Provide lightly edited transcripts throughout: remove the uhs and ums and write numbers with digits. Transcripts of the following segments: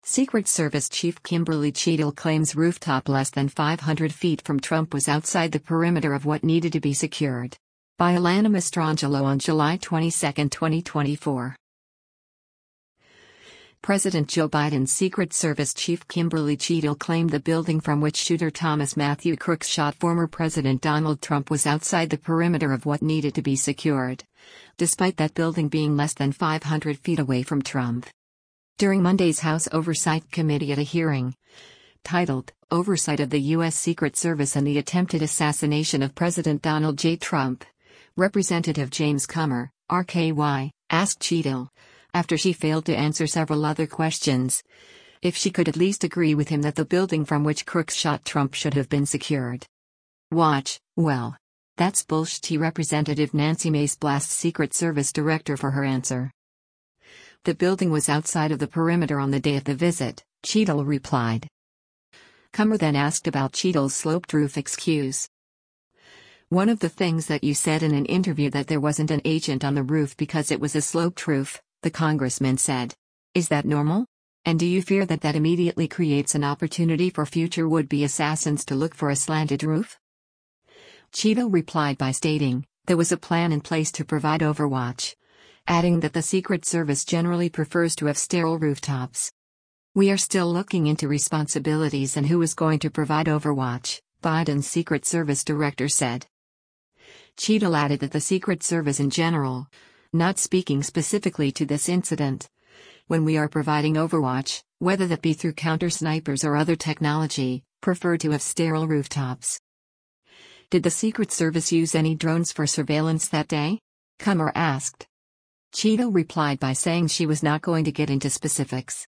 Secret Service Chief Kimberly Cheadle claims rooftop less than 500 feet from Trump was outside the perimeter of what needed to be secured. By Alana Mastrangelo on July 22, 2024. President Joe Biden's Secret Service Chief Kimberly Cheadle claimed the building from which shooter Thomas Matthew Crooks shot former President Donald Trump was outside the perimeter of what needed to be secured, despite that building being less than 500 feet away from Trump. During Monday's House Oversight Committee at a hearing titled, Oversight of the U.S. Secret Service and the Attempted Assassination of President Donald J. Trump, Representative James Comer, RKY, asked Cheadle, after she failed to answer several other questions, if she could at least agree with him that the building from which Crooks shot Trump should have been secured. Watch, well, that's bullshit, Representative Nancy Mace blasts Secret Service director for her answer. The building was outside of the perimeter on the day of the visit, Cheadle replied. Comer then asked about Cheadle's sloped roof excuse. One of the things that you said in an interview that there wasn't an agent on the roof because it was a sloped roof, the congressman said. Is that normal? And do you fear that that immediately creates an opportunity for future would-be assassins to look for a slanted roof? Cheadle replied by stating, there was a plan in place to provide overwatch, adding that the Secret Service generally prefers to have sterile rooftops. We are still looking into responsibilities and who is going to provide overwatch, Biden's Secret Service director said. Cheadle added that the Secret Service in general, not speaking specifically to this incident, when we are providing overwatch, whether that be through counter-snipers or other technology, prefer to have sterile rooftops. Did the Secret Service use any drones for surveillance that day? Comer asked. Cheadle replied by saying she was not going to get into specifics.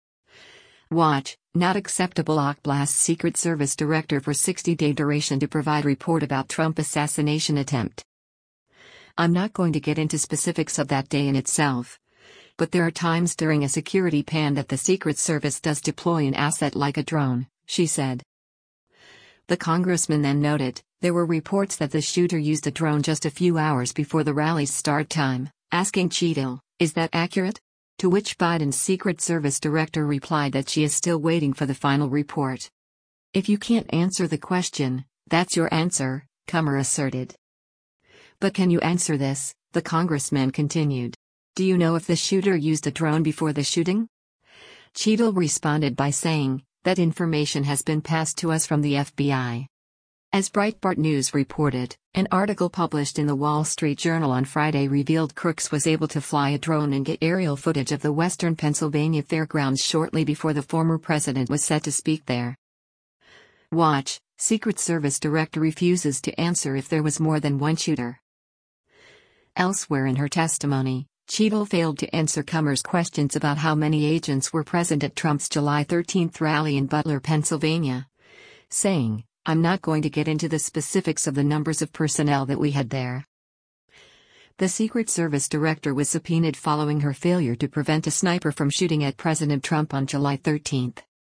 Watch, not acceptable. Blasts Secret Service director for 60-day duration to provide report about Trump assassination attempt. I'm not going to get into specifics of that day in itself. But there are times during a security pan that the Secret Service does deploy an asset like a drone, she said. The congressman then noted, there were reports that the shooter used a drone just a few hours before the rally's start time, asking Cheadle, is that accurate? To which Biden's Secret Service director replied that she is still waiting for the final report. If you can't answer the question, that's your answer, Comer asserted. But can you answer this? The congressman continued. Do you know if the shooter used a drone before the shooting? Cheadle responded by saying, that information has been passed to us from the FBI. As Breitbart News reported, an article published in the Wall Street Journal on Friday revealed Crooks was able to fly a drone and get aerial footage of the Western Pennsylvania fairgrounds shortly before the former president was set to speak there. Watch, Secret Service director refuses to answer if there was more than one shooter. Elsewhere in her testimony, Cheadle failed to answer Comer's questions about how many agents were present at Trump's July 13 rally in Butler, Pennsylvania, saying, I'm not going to get into the specifics of the numbers of personnel that we had there. The Secret Service director was subpoenaed following her failure to prevent a sniper from shooting at President Trump on July 13.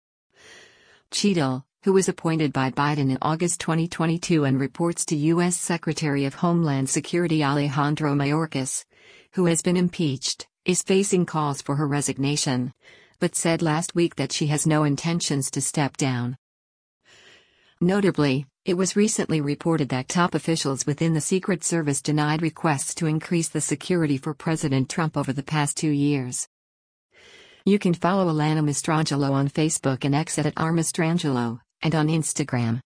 Cheadle, who was appointed by Biden in August 2022 and reports to U.S. Secretary of Homeland Security Alejandro Mayorkas, who has been impeached, is facing calls for her resignation, but said last week that she has no intentions to step down. Notably, it was recently reported that top officials within the Secret Service denied requests to increase the security for President Trump over the past 2 years. You can follow Alana Mastrangelo on Facebook and X at @rmastrangelo, and on Instagram.